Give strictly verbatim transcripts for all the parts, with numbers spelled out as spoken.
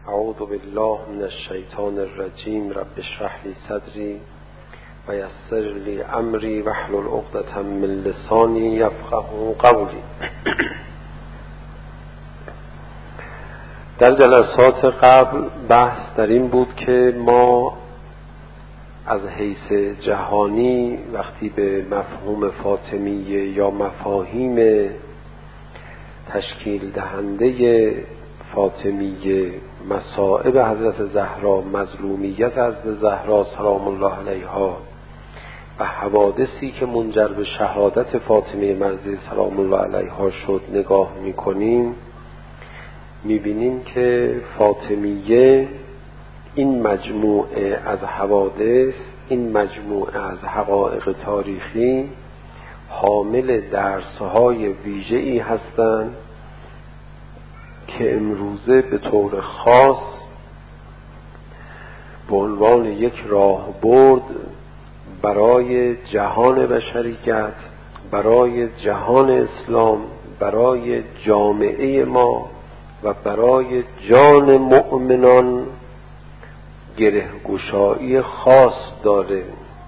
اعوذ بالله من الشیطان الرجیم. رب اشرح لی صدری و یسر لی امری واحلل عقدة من لسانی یفقهوا قولی. در جلسات قبل بحث در این بود که ما از حیث جهانی وقتی به مفهوم فاطمیه یا مفاهیم تشکیل دهنده فاطمیه، مصائب حضرت زهرا، مظلومیت حضرت زهرا سلام الله علیها و حوادثی که منجر به شهادت فاطمه مرضیه سلام الله علیها شد نگاه میکنیم، میبینیم که فاطمیه این مجموعه از حوادث، این مجموعه از حقایق تاریخی حامل درس‌های ویژه‌ای هستند که امروزه به طور خاص به عنوان یک راهبرد برای جهان بشریت، برای جهان اسلام، برای جامعه ما و برای جان مؤمنان گره‌گشایی خاص داره.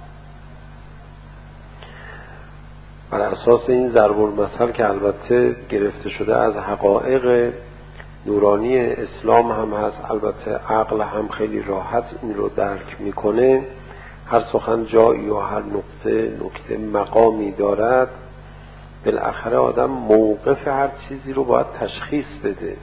بر اساس این ضرب المثل که البته گرفته شده از حقایق نورانی اسلام هم هست، البته عقل هم خیلی راحت این رو درک میکنه، هر سخن جایی و هر نقطه نکته مقامی دارد. بالاخره آدم موقف هر چیزی رو باید تشخیص بده.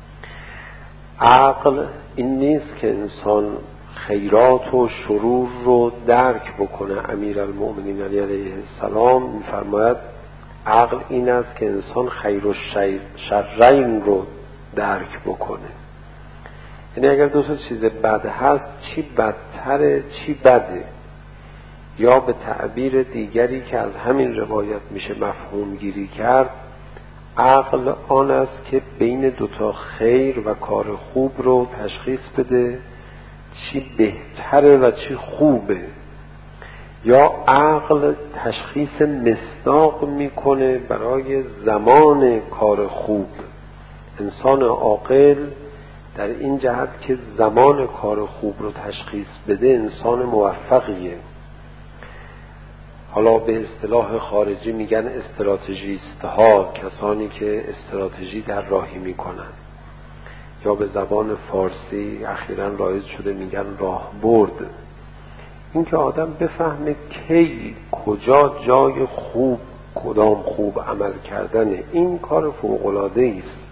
عقل این نیست که انسان خیرات و شرور رو درک بکنه. امیرالمؤمنین علی علیه السلام میفرماید عقل این است که انسان خیر و شرین رو درک بکنه. یعنی اگر دو تا چیز بد هست، چی بدتره چی بده، یا به تعبیر دیگری که از همین روایت میشه مفهوم گیری کرد، عقل آن است که بین دوتا خیر و کار خوب رو تشخیص بده، چی بهتره و چی خوبه. یا عقل تشخیص مصداق میکنه برای زمان کار خوب. انسان عاقل در این جهت که زمان کار خوب رو تشخیص بده انسان موفقیه. حالا به اصطلاح خارجی میگن استراتژیست ها، کسانی که استراتژی در راهی میکنن، یا به زبان فارسی اخیراً رایج شده میگن راهبرد. این که آدم بفهمه کی کجا جای خوب، کدام خوب عمل کردنه، این کار فوق‌العاده است.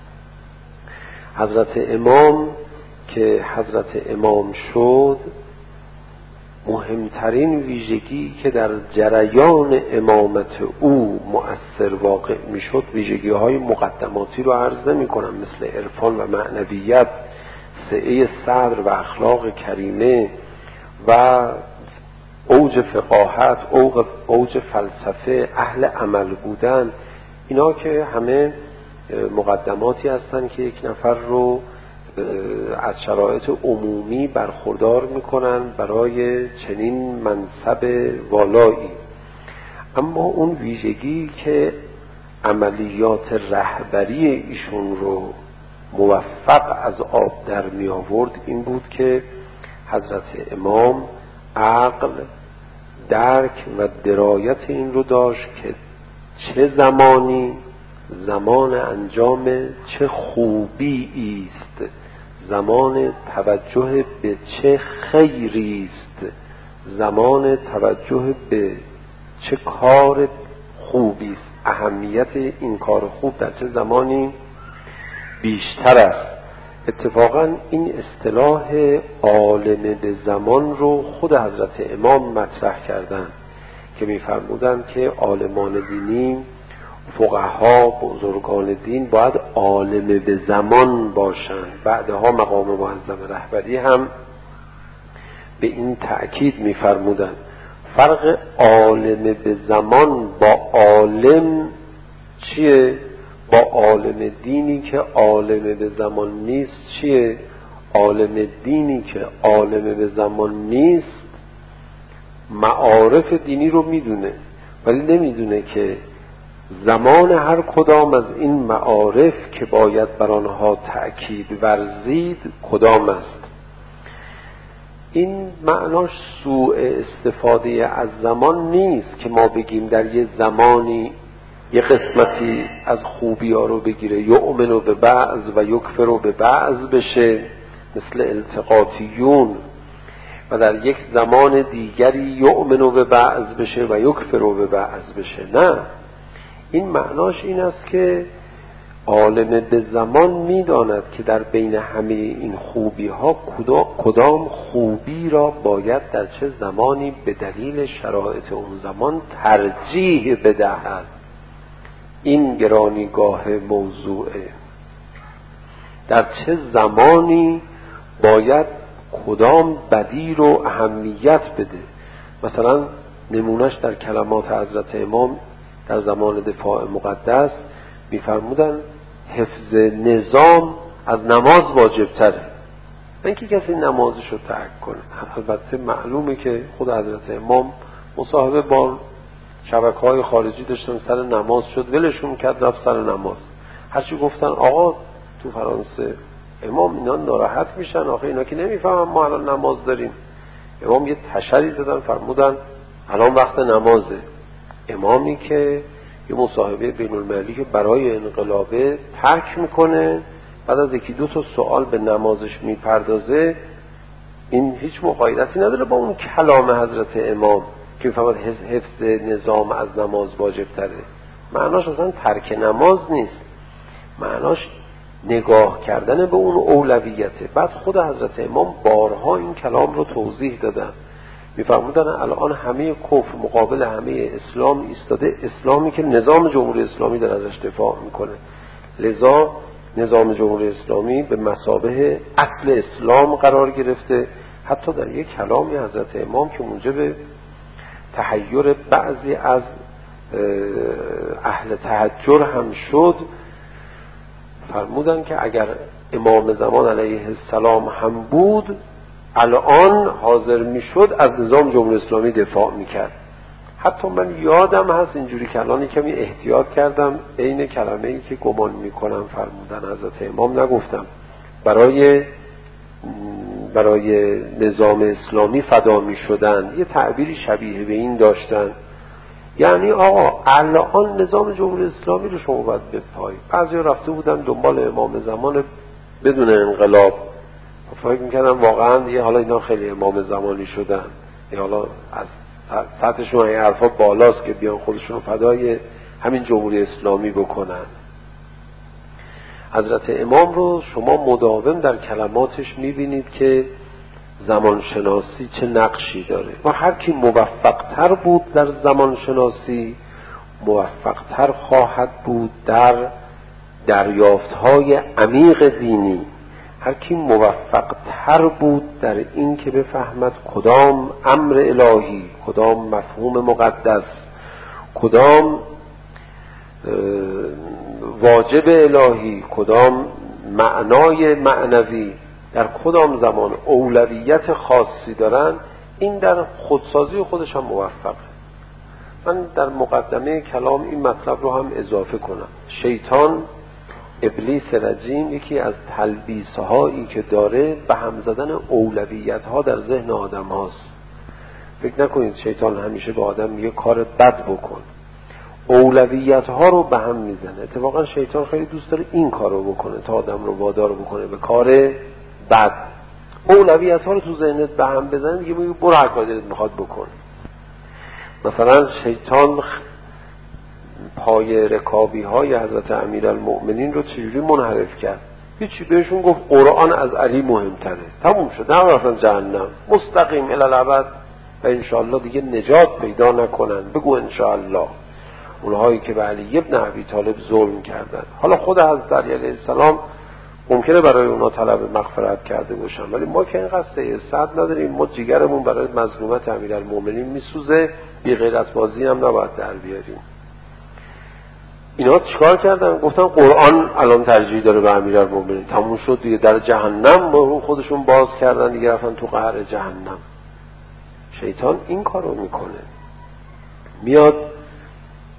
حضرت امام که حضرت امام شد، مهمترین ویژگی که در جریان امامت او مؤثر واقع می شد ویژگی های مقدماتی رو عرض نمی کنم، مثل عرفان و معنویت، سعه صدر و اخلاق کریمه و اوج فقاهت، اوج فلسفه، اهل عمل بودن. اینا که همه مقدماتی هستند که یک نفر رو از شرایط عمومی برخوردار میکنن برای چنین منصب والایی. اما اون ویژگی که عملیات رهبری ایشون رو موفق از آب در می آورد این بود که حضرت امام عقل، درک و درایت این رو داشت که چه زمانی زمان انجام چه خوبی است، زمان توجه به چه خیری است، زمان توجه به چه کار خوبی است، اهمیت این کار خوب در چه زمانی بیشتر است. اتفاقا این اصطلاح عالم به زمان رو خود حضرت امام مطرح کردن که می‌فرمودند که عالمان دینی، فقها، بزرگان دین باید عالم به زمان باشند. بعدها مقام معظم رهبری هم به این تأکید می‌فرمودند. فرق عالم به زمان با عالم چیه؟ با عالم دینی که عالم به زمان نیست چیه؟ عالم دینی که عالم به زمان نیست معارف دینی رو میدونه ولی نمیدونه که زمان هر کدام از این معارف که باید بر آنها تأکید ورزید کدام است. این معناش سوء استفاده از زمان نیست که ما بگیم در یه زمانی یه قسمتی از خوبی ها رو بگیره، یؤمنو به بعض و یکفرو به بعض بشه مثل التقاطیون، و در یک زمان دیگری یؤمنو به بعض بشه و یکفرو به بعض بشه. نه، این معناش این است که عالم به زمان میداند که در بین همه این خوبی ها کدام خوبی را باید در چه زمانی به دلیل شرایط اون زمان ترجیح بدهد. این گرانیگاه موضوعه، در چه زمانی باید کدام بدی رو اهمیت بده. مثلا نمونش در کلمات حضرت امام در زمان دفاع مقدس میفرمودن حفظ نظام از نماز واجب تره، نه اینکه کسی نمازش رو ترک کنه. البته معلومه که خود حضرت امام مصاحبه با شبکه‌های خارجی داشتن، سر نماز شد ولشون کرد رفت سر نماز. هرچی گفتن آقا تو فرانسه امام اینا ناراحت میشن، آخه اینا که نمیفهمن ما الان نماز داریم. امام یه تشری زدن فرمودن الان وقت نمازه. امامی که یه مصاحبه بین المللی که برای انقلابه ترک میکنه، بعد از یکی دو تا سوال به نمازش میپردازه، این هیچ مقایدتی نداره با اون کلام حضرت امام که میفهمد حفظ نظام از نماز واجب تره. معناش اصلا ترک نماز نیست، معناش نگاه کردن به اون اولویته. بعد خود حضرت امام بارها این کلام رو توضیح دادن، میفرمودن الان همه کفر مقابل همه اسلام ایستاده، اسلامی که نظام جمهوری اسلامی در ازش دفاع میکنه. لذا نظام جمهوری اسلامی به مثابه اصل اسلام قرار گرفته. حتی در یک کلامی حضرت امام که موجب تحیر بعضی از اهل تحجر هم شد، فرمودن که اگر امام زمان علیه السلام هم بود الان حاضر میشد از نظام جمهوری اسلامی دفاع میکرد. حتی من یادم هست اینجوری کلانی کمی احتیاط کردم، عین کلمه ای که گمان میکنم فرمودن حضرت امام نگفتم، برای برای نظام اسلامی فدا میشدن، یه تعبیری شبیه به این داشتن. یعنی آقا الان نظام جمهوری اسلامی رو شما باید بپایید. بعضی رفته بودن دنبال امام زمان بدون انقلاب، فکر میکردم واقعا دیگه حالا اینا خیلی امام زمانی شدن، یا حالا از سطحشون این حرفا بالاست که بیان خودشون فدای همین جمهوری اسلامی بکنن. حضرت امام رو شما مداوم در کلماتش میبینید که زمانشناسی چه نقشی داره و هر کی موفقتر بود در زمانشناسی موفقتر خواهد بود در دریافت‌های عمیق دینی. هر کی موفقتر بود در این که بفهمد کدام امر الهی، کدام مفهوم مقدس، کدام واجب الهی، کدام معنای معنوی در کدام زمان اولویت خاصی دارن، این در خودسازی خودش هم موفقه. من در مقدمه کلام این مطلب رو هم اضافه کنم. شیطان، ابلیس رجیم، یکی از تلبیس‌هایی که داره به هم زدن اولویت‌ها در ذهن آدم هاست. فکر نکنید شیطان همیشه به آدم میگه کار بد بکن، اولویت‌ها رو به هم میزنه. اتفاقا شیطان خیلی دوست داره این کار رو بکنه تا آدم رو وادار بکنه به کار بد. اولویت‌ها رو تو ذهنت به هم بزنه دیگه میگه برو هر کاری دلت میخواد بکن. مثلا شیطان پای رکابی های حضرت امیرالمؤمنین رو چجوری منحرف کرد؟ هیچی، بهشون گفت قرآن از علی مهمتره، تموم شد، نه رفتن جهنم، مستقیم الی الابد و انشاءالله دیگه نجات پیدا نکنن. بگو انشاءالله. اونهایی که به علی ابن ابی طالب ظلم کردن، حالا خود حضرت علی علیه السلام ممکنه برای اونا طلب مغفرت کرده باشن، ولی ما که اینقدر سعادت نداریم، ما جیگرمون برای مظلومت امیرالمؤمنین میسوزه، بی غیرت بازی هم نباید در بیاریم. اینا چیکار کردن؟ گفتن قرآن الان ترجیح داره به امیرالمؤمنین، تموم شد دیگه، در جهنم رو خودشون باز کردن دیگه، رفتن تو قعر جهنم. شیطان این کارو میکنه، میاد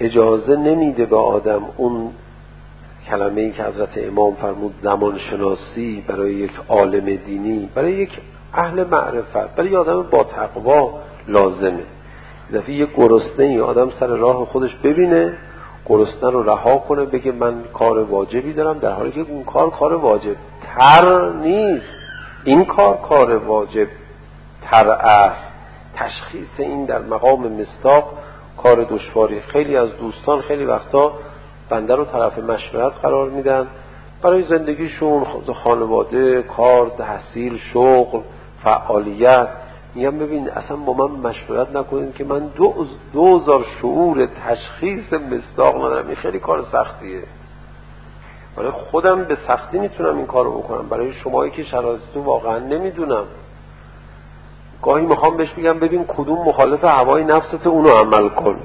اجازه نمیده به آدم اون کلمه ای که حضرت امام فرمود زمان شناسی برای یک عالم دینی، برای یک اهل معرفت، برای آدم با تقوا لازمه. دفعه یک گرسنه ای آدم سر راه خودش ببینه، گرسنه رو رها کنه، بگه من کار واجبی دارم، در حالی که اون کار کار واجب تر نیست. این کار کار واجب تر است. تشخیص این در مقام مصداق کار دشواری. خیلی از دوستان خیلی وقتا بنده رو طرف مشورت قرار میدن برای زندگیشون، خانواده، کار، تحصیل، شغل، فعالیت. میگم ببین اصلا با من مشورت نکنید که من دو دوزار شعور تشخیص مصداق ندارم. این خیلی کار سختیه. برای خودم به سختی میتونم این کارو بکنم، برای شمایی که شرایطتون واقعا نمیدونم. گاهی میخوام بهش بگم ببین کدوم مخالف هوای نفست اونو عمل کن،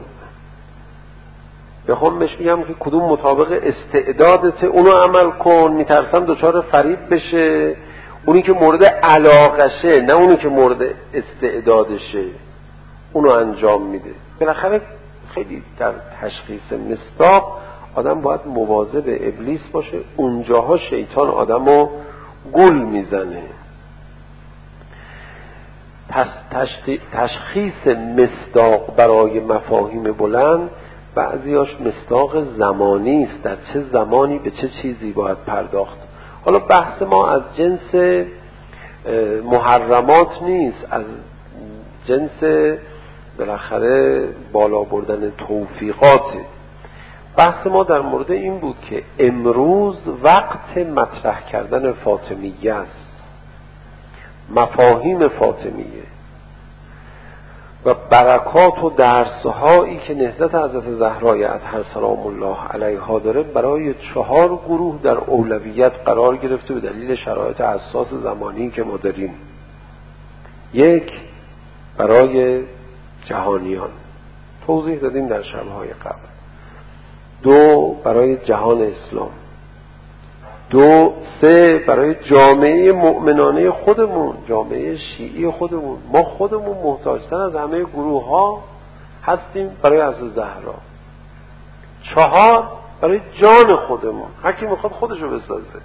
بخوام بهش بگم که کدوم مطابق استعدادت اونو عمل کن. میترسم دچار فریب بشه اونی که مورد علاقشه، نه اونی که مورد استعدادشه اونو انجام میده. بالاخره خیلی در تشخیص مصداق آدم باید مواظب ابلیس باشه. اونجاها شیطان آدمو گول میزنه. پس تشخیص مصداق برای مفاهیم بلند بعضیاش مصداق زمانی است، در چه زمانی به چه چیزی باید پرداخت. حالا بحث ما از جنس محرمات نیست، از جنس بالاخره بالا بردن توفیقاته. بحث ما در مورد این بود که امروز وقت مطرح کردن فاطمیه است، مفاهیم فاطمیه و برکات و درسهایی که نهضت حضرت زهرای اطهر سلام الله علیها داره برای چهار گروه در اولویت قرار گرفته به دلیل شرایط حساس زمانی که ما داریم. یک، برای جهانیان، توضیح دادیم در شب‌های قبل. دو، برای جهان اسلام. دو، سه، برای جامعه مؤمنانه خودمون، جامعه شیعی خودمون. ما خودمون محتاجتر از همه گروه ها هستیم برای حضرت زهرا. چهار، برای جان خودمون، هر کی میخواد خودشو بسازه.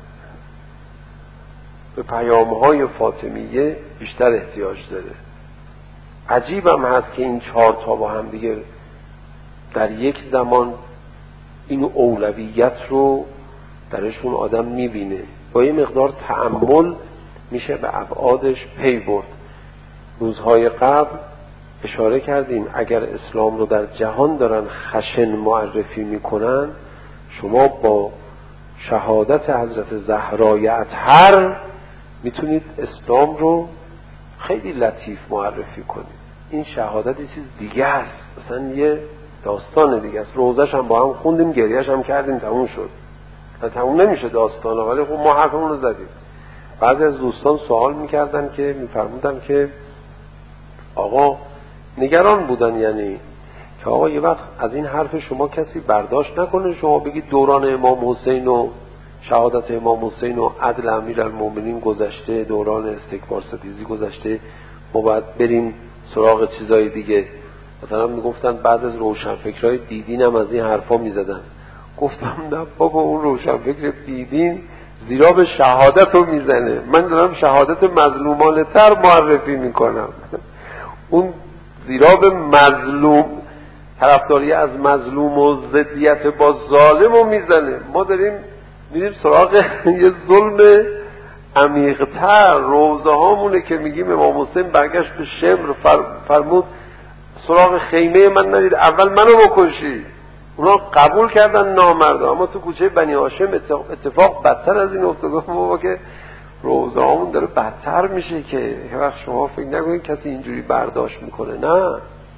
به پیام‌های فاطمیه بیشتر احتیاج داره. عجیبم هست که این چهار تا با هم دیگه در یک زمان این اولویت رو درشون آدم میبینه. با یه مقدار تأمل میشه به ابعادش پی برد. روزهای قبل اشاره کردیم اگر اسلام رو در جهان دارن خشن معرفی میکنن، شما با شهادت حضرت زهرای اطهر میتونید اسلام رو خیلی لطیف معرفی کنید. این شهادت یه چیز دیگه است، مثلا یه داستان دیگه است. روزش هم با هم خوندیم، گریهش هم کردیم، تموم شد. تموم نمیشه داستانه، ولی خب ما حرفمون رو زدیم. بعضی از دوستان سوال میکردن که میفرمودن که آقا نگران بودن، یعنی که آقا یه وقت از این حرف شما کسی برداشت نکنه، شما بگید دوران امام حسین و شهادت امام حسین و عدل امیرالمومنین گذشته، دوران استکبار ستیزی گذشته، ما باید بریم سراغ چیزای دیگه. مثلا میگفتن بعض از روشنفکرای دیدین هم از این حرفا میزدن. گفتم نه بابا، اون روشنفکر بیدین زیرا به شهادت رو میزنه، من دارم شهادت مظلومانه تر معرفی میکنم. اون زیرا به مظلوم، طرفداری از مظلوم و ضدیت با ظالم رو میزنه. ما داریم میریم سراغ یه ظلم عمیق‌تر. روزه هامونه که میگیم امام حسین برگشت به شمر، فرمود سراغ خیمه من ندید، اول منو بکشی. اونا قبول کردن نامردا، اما تو کوچه بنی هاشم اتفاق بدتر از این افتاد. بابا که روزه هامون داره بدتر میشه که یه وقت شما فکر نکنید کسی اینجوری برداشت میکنه. نه،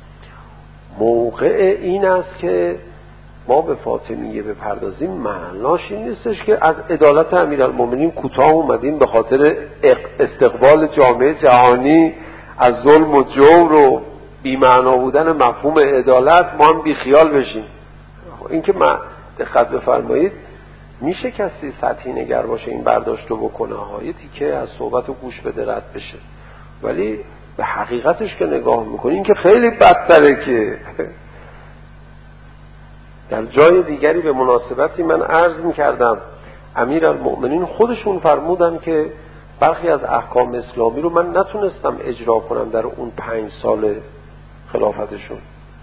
موقع این است که ما به فاطمیه بپردازیم. معناش این نیستش که از عدالت امیرالمومنین کوتاه اومدیم به خاطر استقبال جامعه جهانی از ظلم و جور و بی‌معنا بودن مفهوم عدالت ما هم بیخیال بشیم. این که ما دقت بفرمایید، میشه کسی سطحی نگر باشه این برداشت رو بکنه ها، یه تیکه از صحبت و گوش بده رد بشه، ولی به حقیقتش که نگاه میکنی این که خیلی بدتره. که در جای دیگری به مناسبتی من عرض می‌کردم امیرالمؤمنین خودشون فرمودن که برخی از احکام اسلامی رو من نتونستم اجرا کنم در اون پنج سال خلافتشون،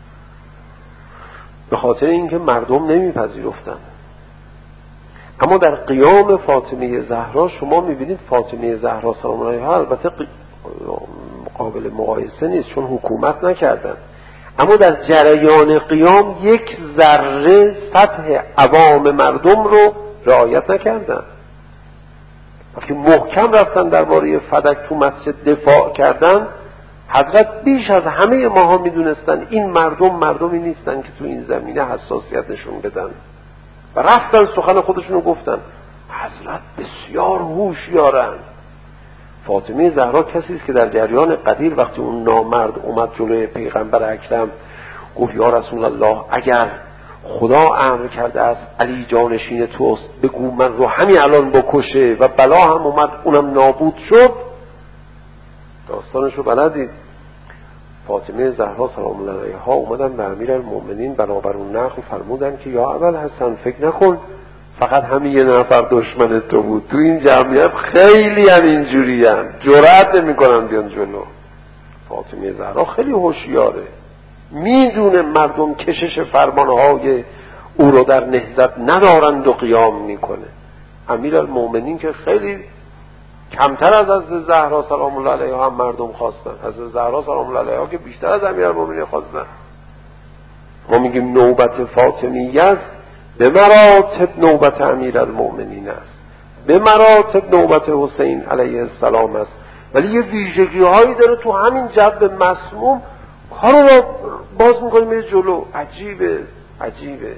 به خاطر اینکه مردم نمیپذیرفتن. اما در قیام فاطمه زهرا شما میبینید فاطمه زهرا سلام علیها البته قابل مقایسه نیست چون حکومت نکردن، اما در جریان قیام یک ذره سطح عوام مردم رو رعایت نکردن. وقتی محکم رفتن درباره فدک تو مسجد دفاع کردن، حضرت بیش از همه ماها میدونستن این مردم مردمی نیستن که تو این زمینه حساسیت نشون بدن و رفتن سخن خودشونو گفتن. حضرت بسیار هوشیارن. فاطمه زهرا کسی است که در جریان قدیر وقتی اون نامرد اومد جلوی پیغمبر اکرم گفت یا رسول الله اگر خدا امر کرده است علی جانشین توست بگو من رو همین الان بکشه و بلا هم اومد اونم نابود شد. داستانشو بلدید. فاطمه زهرا سلام الله علیها اومدن به امیرالمؤمنین بنابر اون نقل فرمودن که یا ابوالحسن فکر نکن فقط همین یه نفر دشمن تو بود، تو این جمعیت خیلی هم اینجوری هم جرأت نمی کنن بیان جلو. فاطمه زهرا خیلی هوشیاره، میدونه مردم کشش فرمانهای او رو در نهضت ندارند و قیام میکنه. امیرالمؤمنین که خیلی کمتر از از زهرا سلام الله علیها هم مردم خواستن، از زهرا سلام الله علیها که بیشتر از امیرالمؤمنین خواستن. ما میگیم نوبت فاطمیه است، به مراتب نوبت امیرالمؤمنین است، به مراتب نوبت حسین علیه السلام است، ولی یه ویژگی هایی داره تو همین جو مسموم کارو رو باز میکنه میره جلو. عجیبه عجیبه.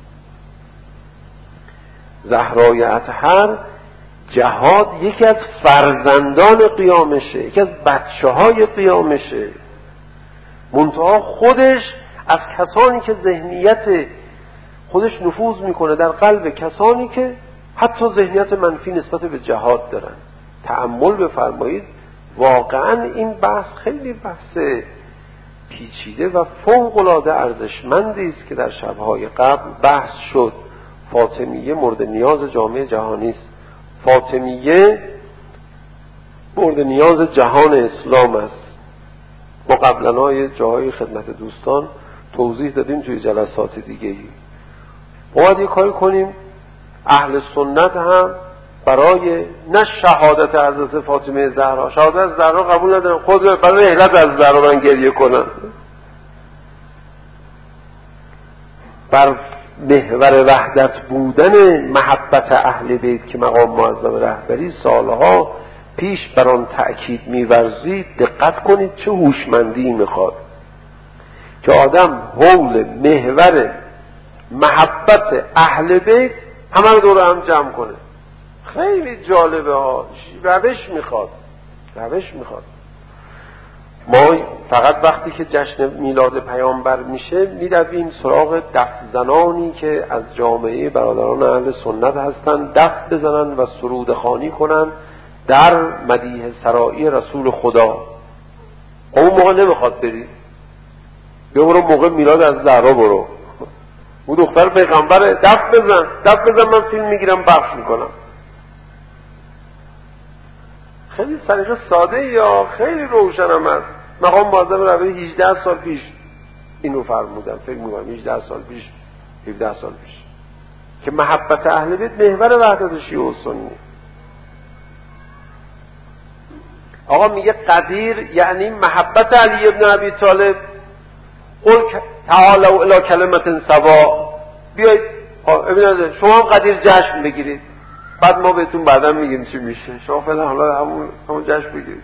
زهرای اطهر جهاد یکی از فرزندان قیامشه، یکی از بچه های قیامشه، منتها خودش از کسانی که ذهنیت خودش نفوذ میکنه در قلب کسانی که حتی ذهنیت منفی نسبت به جهاد دارن. تأمل بفرمایید، واقعا این بحث خیلی بحث پیچیده و فوق‌العاده ارزشمندی است که در شب‌های قبل بحث شد. فاطمیه مورد نیاز جامعه جهانی است. فاطمیه مورد نیاز جهان اسلام است. ما قبلا جاهای خدمت دوستان توضیح دادیم توی جلسات دیگه‌ای. باید یه کاری کنیم اهل سنت هم برای نه شهادت حضرت فاطمه زهرا، شهادت از زهرا قبول ندارن، خود برای رحلت از زهرا من گریه کنن، بر محور وحدت بودن محبت اهل بیت که مقام معظم رهبری سالها پیش بر آن تأکید می‌ورزید. دقت کنید چه هوشمندی میخواد که آدم حول محور محبت اهل بیت همه رو دور هم جمع کنه. خیلی جالبه ها. روش میخواد روش میخواد ما فقط وقتی که جشن میلاد پیامبر میشه میرویم سراغ دف زنانی که از جامعه برادران اهل سنت هستن، دف بزنن و سرود خوانی کنن در مدیح سرایی رسول خدا. اون موقع نمیخواد بری، بیا برو موقع میلاد از زهرا برو، اون دختر پیغمبره، دف بزن دف بزن من فیلم میگیرم پخش میکنم. خیلی طریقه ساده یا خیلی روشنم است. مقام معظم رهبری هجده سال پیش اینو فرمودن، فکر می‌کنم هجده سال پیش هفده سال پیش که محبت اهل بیت محور وحدت شیعه و سنی. آقا میگه قدیر یعنی محبت علی ابن ابی طالب. قل تعالوا الی کلمة سواء، بیایید ببینید شما هم قدیر جشن بگیرید، بعد ما بهتون بعدا میگیم چی میشه. شما فعلا حالا همون همون جشن بگیرید،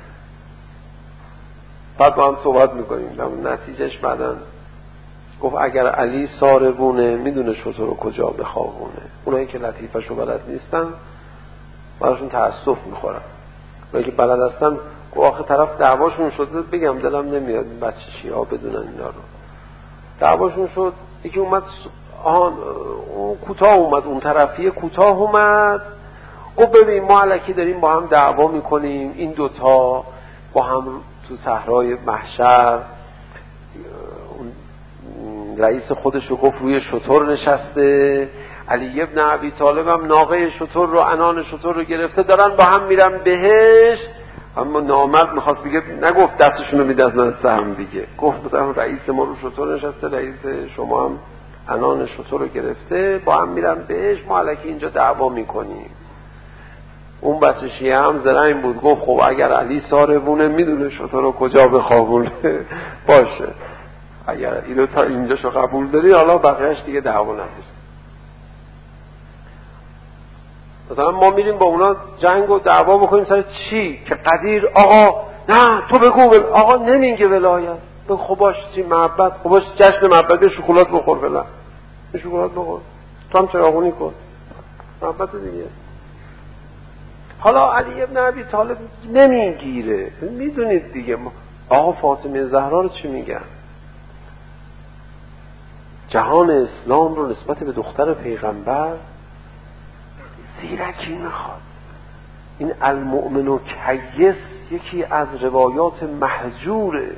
بعد با هم صحبت میکنیم. نتیجهش بعدا گفت اگر علی ساربونه میدونه شطور رو کجا بخوابونه. اونایی که لطیفه‌شو بلد نیستن براشون تأسف میخورن، اونایی که بلد هستن گفت آخه طرف دعواشون شده، بگم دلم نمیاد بچه شیعه بدونن اینا رو. دعواشون شد، یکی اومد آهان اون کوتاه اومد، اون طرفیه کوتاه اومد گفت ببین ما الکی داریم با هم دعوا میکنیم، این دوتا با هم تو صحرای محشر رئیس خودش رو گفت روی شتر نشسته، علی ابن ابی طالب هم ناقه شتر رو، عنان شتر رو گرفته، دارن با هم میرن بهشت. اما نامرد میخواست بگه، نگفت دستشون رو میده از من سهم دیگه، گفت مثلا رئیس ما رو شتر نشسته، رئیس شما هم عنان شتر رو گرفته، با هم میرن بهشت، ما الکی اینجا دعوا میکنیم. اون بچه شیعه هم زرنگ بود، گفت خب اگر علی ساربونه میدونه شتر رو کجا بخوابونه باشه، اگر اینو تا اینجاشو قبول داری حالا بقیهش دیگه دعوا نمیشه. مثلا ما میریم با اونا جنگ و دعوا بکنیم سر چی؟ که قدیر آقا نه تو بگو ول... آقا نمیگه ولایت، بگو خب باش چی محبت، خب باش جشن محبت، شکلات بخور فلان، شکلات بخور، تو هم چراغونی کن، محبت دیگه. حالا علی ابن ابی طالب نمیگیره، میدونید دیگه ما. آقا فاطمه زهرا رو چی میگن؟ جهان اسلام رو نسبت به دختر پیغمبر زیرکی میخواد. این المؤمن و کیس یکی از روایات محجوره،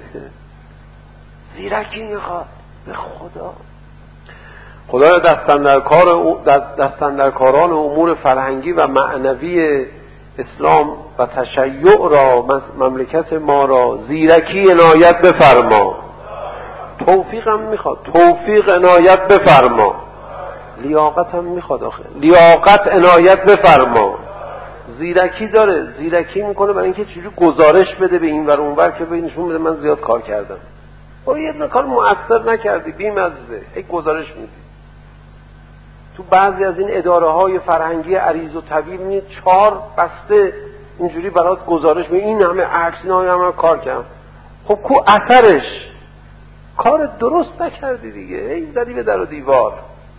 زیرکی میخواد به خدا. خدا دستن در کار دستن در کاران امور فرهنگی و معنوی اسلام و تشیع را، مملکت ما را زیرکی عنایت بفرما. توفیق هم میخواد، توفیق عنایت بفرما. لیاقت هم میخواد، آخه لیاقت عنایت بفرما. زیرکی داره، زیرکی میکنه برای اینکه چجوری گزارش بده به این ور اون ور، که به نشون بده من زیاد کار کردم. او یه کار مؤثر نکردی، بی‌مزه، هی گزارش میدی. تو بعضی از این اداره های فرهنگی عریض و طویل می چهار بسته اینجوری برات گزارش میدی، این همه عکس، این همه کار کردم. خب کو اثرش؟ کار درست نکردی دیگه، هی زدی به در و دیوار.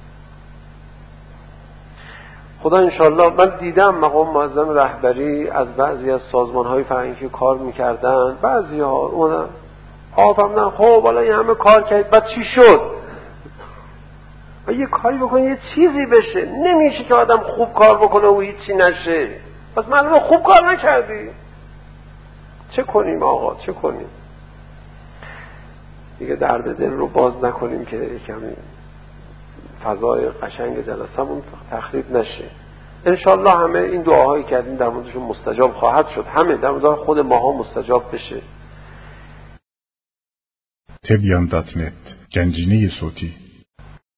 خدا انشالله، من دیدم مقام معظم رهبری از بعضی از سازمان‌های فرهنگی کار می‌کردن، بعضی‌ها اونم آفهمدن خب حالا این همه کار کرد بعد چی شد؟ و یه کاری بکنی یه چیزی بشه. نمیشه که آدم خوب کار بکنه و هیچی نشه، پس معلومه خوب کار نکردی. چه کنیم آقا، چه کنیم دیگه؟ درد دل رو باز نکنیم که کمی فضای قشنگ جلسمون تخریب نشه. انشالله همه این دعاهایی کردیم در موردشون مستجاب خواهد شد، همه در مورد خود ماها مستجاب بشه. تبیان دات نت، گنجینه صوتی.